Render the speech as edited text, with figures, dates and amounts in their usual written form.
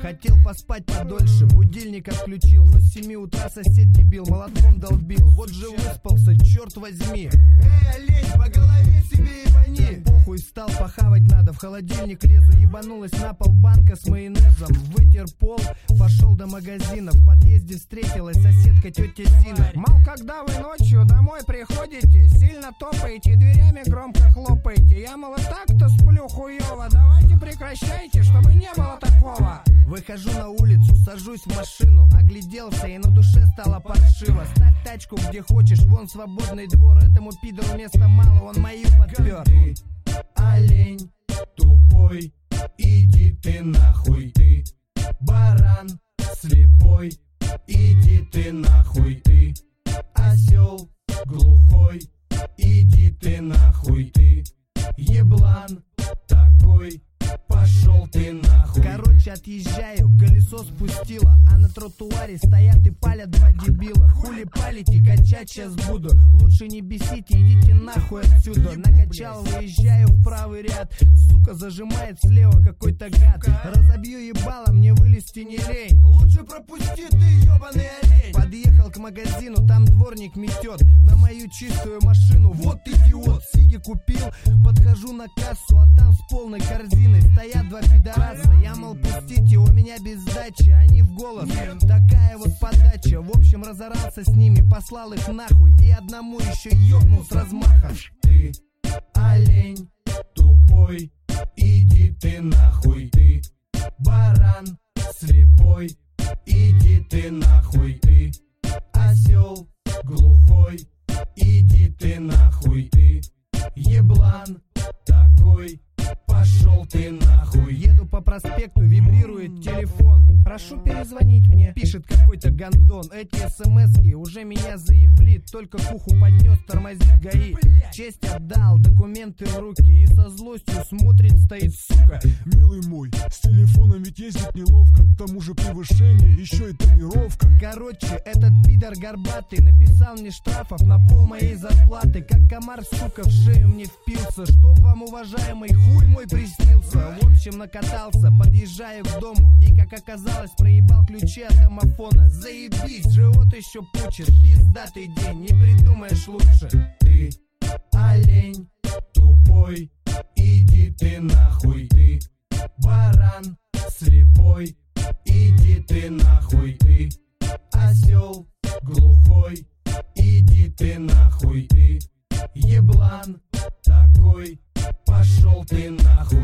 Хотел поспать подольше, будильник отключил, но с 7 утра сосед дебил молотком долбил. Вот же выспался, черт возьми. Олень, по голове себе ебани. Похуй, встал, похавать надо, в холодильник лезу. Ебанулась на пол банка с майонезом. Вытер пол, пошел до магазина. В подъезде встретилась соседка тетя Зина. Мол, когда вы ночью домой приходите, сильно топаете, дверями громко хлопаете. Я, мол, и так-то сплю хуёво, давайте прекращайте, чтобы не было такого. Выхожу на улицу, сажусь в машину, огляделся и на душе стало паршиво. Ставь тачку где хочешь, вон свободный двор. Этому пидору места мало, он мою подпер. Ты олень тупой, иди ты нахуй. Ты баран слепой, иди ты нахуй. Ты осел глухой, иди ты нахуй. Ты еблан такой, пошел ты нахуй. Короче, отъезжаю, колесо спустило, а на тротуаре стоят и палят два дебила. Хули палите, качать сейчас буду. Лучше не бесите, идите нахуй отсюда. Накачал, выезжаю в правый ряд. Сука, зажимает слева какой-то гад. Разобью ебало, мне вылезти не лень. Лучше пропусти ты, ебаный олень. Подъехал к магазину, там дворник метет на мою чистую машину. Вот идиот, сиги купил. Подхожу на кассу, а там с полной корзиной стоят два пидораса. Я, мол, пустите, у меня без сдачи. Они в голос, такая вот подача. В общем, разорался с ними, послал их нахуй. И одному еще ёбнул с размаха. Ты олень тупой, иди ты нахуй. Ты баран слепой, иди ты нахуй. Ты осел глухой, иди ты нахуй. Ты еблан такой, пошел ты нахуй. Еду по проспекту, вибрирует телефон. Прошу перезвонить мне, пишет какой-то гандон. Эти смски уже меня заебли. Только к уху поднес, тормозит ГАИ. Честь отдал, документы в руки. И со злостью смотрит, стоит, сука. Милый мой, с телефоном ведь ездить неловко. К тому же превышение, еще и тонировка. Короче, этот пидор горбатый написал мне штрафов на пол моей зарплаты. Как комар, сука, в шею мне впился. Что вам, уважаемый, хуй мой приснился. В общем, накатался, подъезжаю к дому. И, как оказалось, проебал ключи от домофона. Заебись, живот еще пучит. Пиздатый день, не придумаешь лучше. Ты олень тупой, иди ты нахуй. Ты баран слепой, иди ты нахуй. Ты осел глухой, иди ты нахуй. Ты еблан такой, пошел ты нахуй.